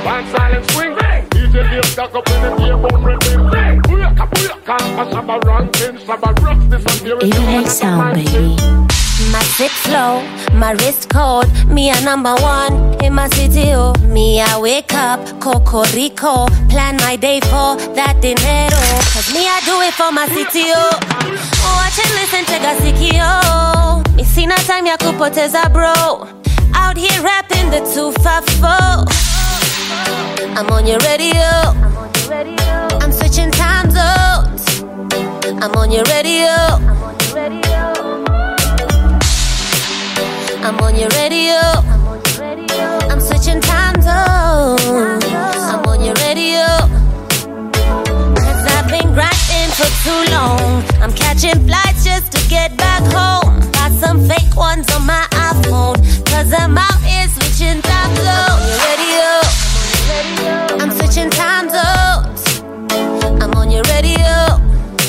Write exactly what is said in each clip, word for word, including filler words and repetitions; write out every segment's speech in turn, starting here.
One silent swing. D J Dave stuck up in the earbone rhythm. Booyaka, booyaka, Shabba ranking, Shabba rocks disappearing. eighty-eight sound, baby. My zip flow, my wrist cold. Me a number one in my city, oh. Me I wake up, Cocorico. Plan my day for that dinero. Cause me I do it for my city, oh. Watch and listen to Gasiki, oh. Me see no time ya kupoteza, bro. Out here rapping the two five four. I'm on your radio. I'm switching time zones. I'm on your radio. I'm on your radio. I'm switching time zones. I'm on your radio. Cause I've been grinding for too long. I'm catching flights just to get back home. Got some fake ones on my iPhone. Cause I'm out here switching time zones. I'm switching time zones. I'm on your radio.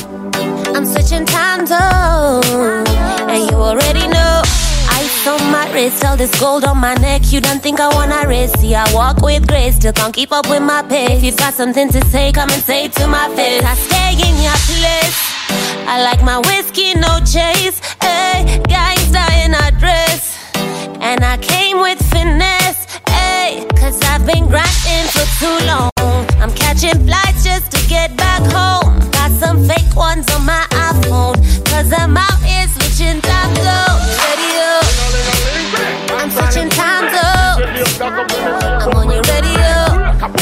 I'm switching time zones. And you already know. Ice on my wrist, all this gold on my neck. You don't think I wanna race? See, I walk with grace, still can't keep up with my pace. If you've got something to say, come and say it to my face. I stay in your place. I like my whiskey, no chase. Hey, gangsta in a dress. And I came with finesse. Hey, cause I've been grinding for too long. I'm catching flights just to get back home. Got some fake ones on my iPhone. Cause I'm out here switching time zones. Radio. I'm switching time zones. I'm on your radio.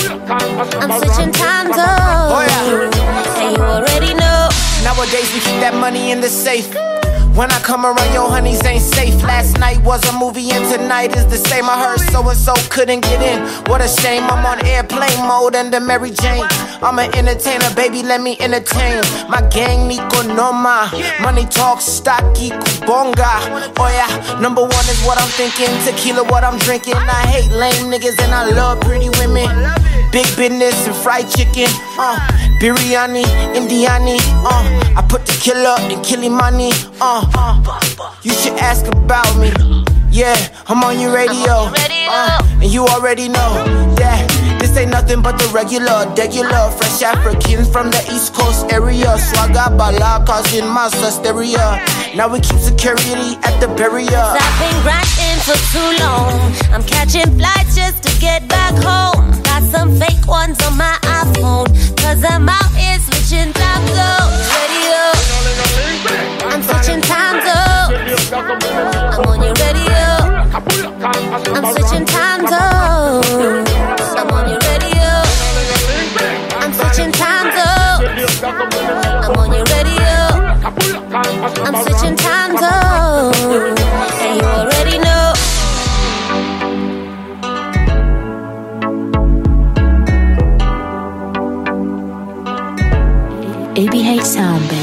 I'm switching time zones. Oh yeah. And you already know. Nowadays we keep that money in the safe. When I come around, your honeys ain't safe. Last night was a movie and tonight is the same. I heard so-and-so couldn't get in. What a shame, I'm on airplane mode under Mary Jane. I'm an entertainer, baby, let me entertain. My gang, Nico Noma. Money talk, stocky, kubonga. Oh yeah, number one is what I'm thinking. Tequila, what I'm drinking. I hate lame niggas and I love pretty women. Big business and fried chicken. Uh, biryani, Indiani. Uh, I put the killer in Kilimani. Uh. Uh, you should ask about me. Yeah, I'm on your radio. Uh, and you already know that this ain't nothing but the regular, regular. Fresh Africans from the East Coast area. Swagga balakas in my stereo. Now we keep security at the barrier. I've been grinding for too long. I'm catching flights just to get back home. Got some fake ones on my iPhone. Cause I'm out here switching time zones. Radio. I'm switching time zones. I'm on your radio. I'm switching time zones. I'm on your radio. I'm switching time zones. I'm on your radio. I'm switching time zones. And you already know. eighty-eight sound, baby.